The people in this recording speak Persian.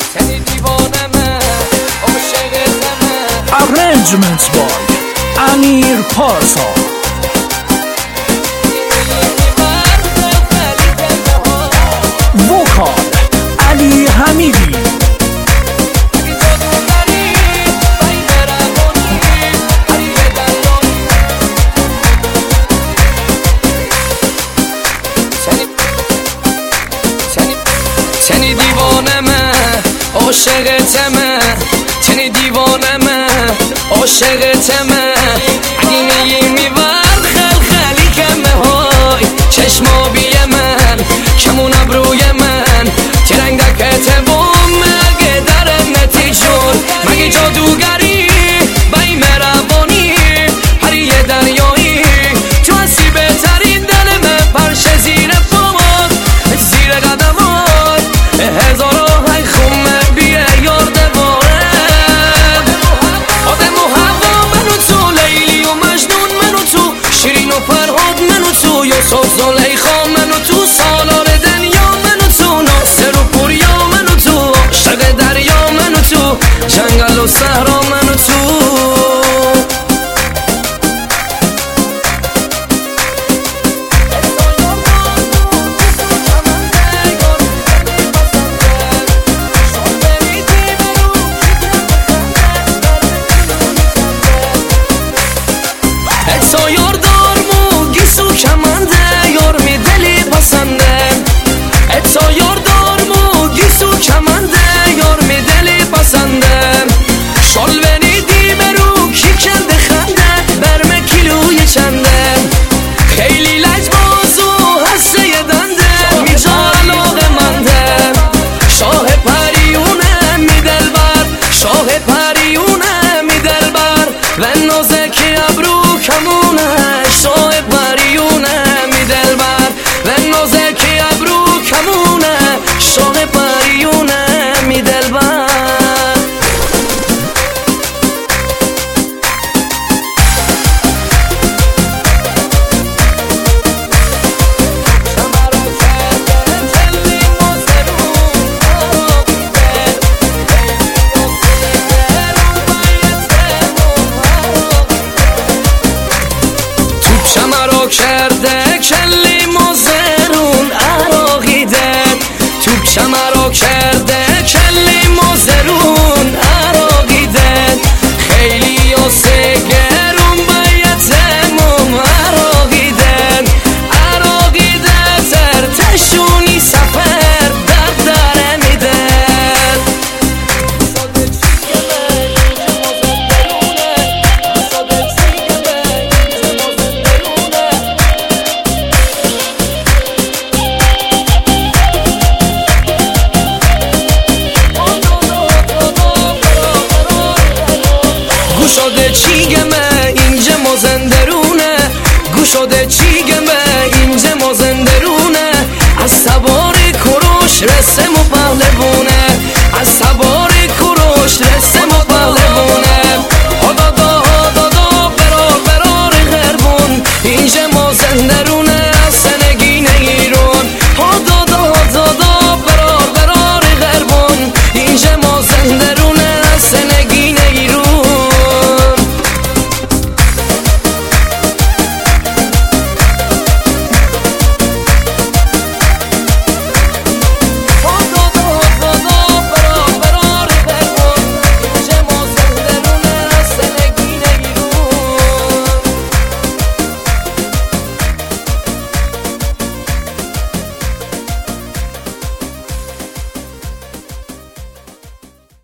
سنی دیوانمه عاشقتمه. Arrangements by امیر پارسا. وکال علی حمیدی. تنی دیوانمه عاشقتمه، تنی دیوانمه عاشقتمه. اگه میگی میبر خلخلی کمه های چشما بیه من کمون ابروی من ترنگکته بوم مگه در نتیجون مگه جادوگری بای مهربانی هر یه دریایی تو هستی بهترین دل من پرشه زیر پامات زیر قدمات هزارا های خمه بیه یار دواره آدم و هوا منو تو لیلی و مجنون منو تو شیرین و فرهاد منو تو یوسف زلیخا منو تو سالار دنیا منو تو ناصر و پوریا منو تو عاشق دریا منو تو جنگل و صحرا منو تو. اتسا یار دارمو گیسو کمنده یار می دلی پسنده. اتسا یار دارمو گیسو کمنده یار می دلی پسنده. شال ونیدی برو کی کنده خنده برم کیلوی چنده. خیلی لجباز و هسته یه دنده میجا علاقه منده. شاه پریونه می دلبر شاه پریونه می دلبر و نازکی ابرو کمونه. شاه پریونه می دلبر و نازکی ابرو کمونه. شاه پریونه می دلبر. شمرا کرده کلی مزرون عراقیده. توپ شمرا کرده کلی مزرون عراقیده. خیلی و سگرون بایتمون عراقیده. عراقیده ترتشونی سفر در داره میده. گوشاده چیگمه اینجا مازندرونه. گوشاده چیگمه